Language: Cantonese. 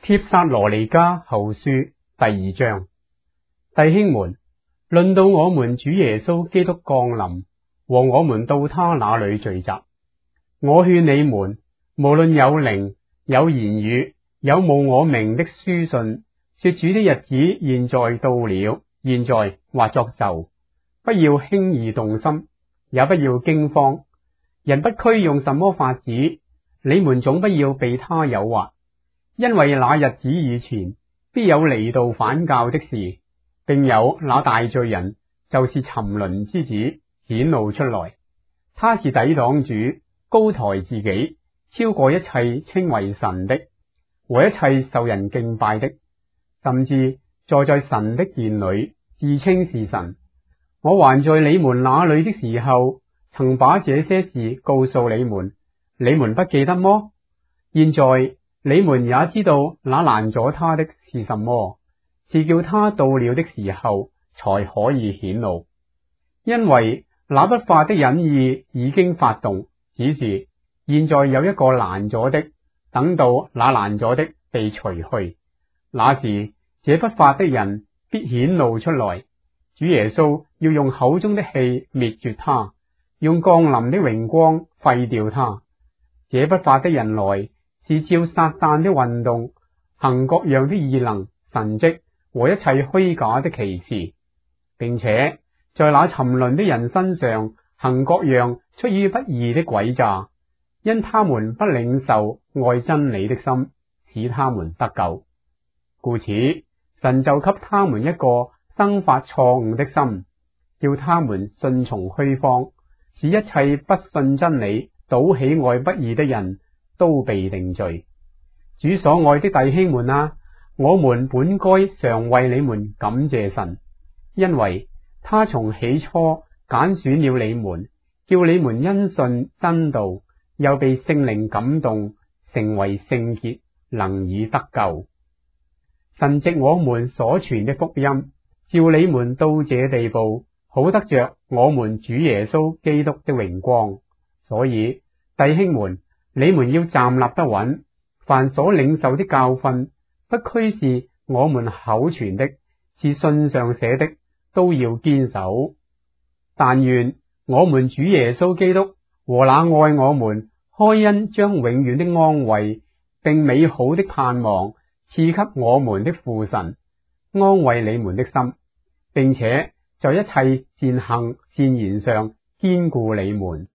帖撒羅尼迦後書第2章。弟兄們，論到我們主耶穌基督降臨和我們到他那裏聚集，我勸你們，無論有靈、有言語、有冒我名的書信，說主的日子現在到了，現在或作就，不要輕易動心，也不要驚慌。人不拘用什麼法子，你們總不要被他誘惑，因為那日子以前，必有離道反教的事，並有那大罪人，就是沉淪之子顯露出來。他是抵擋主，高抬自己，超過一切稱為神的和一切受人敬拜的，甚至坐在神的殿裏，自稱是神。我還在你們那裏的時候，曾把這些事告訴你們，你們不記得麼？現在你們也知道那攔阻他的是什麼，是叫他到了的時候才可以顯露。因為那不法的隱意已經發動，只是現在有一個攔阻的，等到那攔阻的被除去，那時這不法的人必顯露出來。主耶穌要用口中的氣滅絕他，用降臨的榮光廢掉他。這不法的人來，是照撒旦的運動，行各樣的異能、神蹟和一切虛假的奇事，並且在那沉淪的人身上行各樣出於不義的詭詐，因他們不領受愛真理的心，使他們得救。故此，神就給他們一個生發錯誤的心，叫他們順從虛謊，使一切不信真理、倒喜愛不義的人都被定罪。主所愛的弟兄們啊，我們本該常為你們感謝神，因為他從起初揀選了你們，叫你們因信真道，又被聖靈感動，成為聖潔，能以得救。神藉我們所傳的福音，召你們到這地步，好得着我們主耶穌基督的榮光。所以弟兄們，你們要站立得穩，凡所領受的教訓，不拘是我們口傳的，是信上寫的，都要堅守。但願我們主耶穌基督和那愛我們、開恩將永遠的安慰並美好的盼望賜給我們的父神，安慰你們的心，並且在一切善行善言上堅固你們。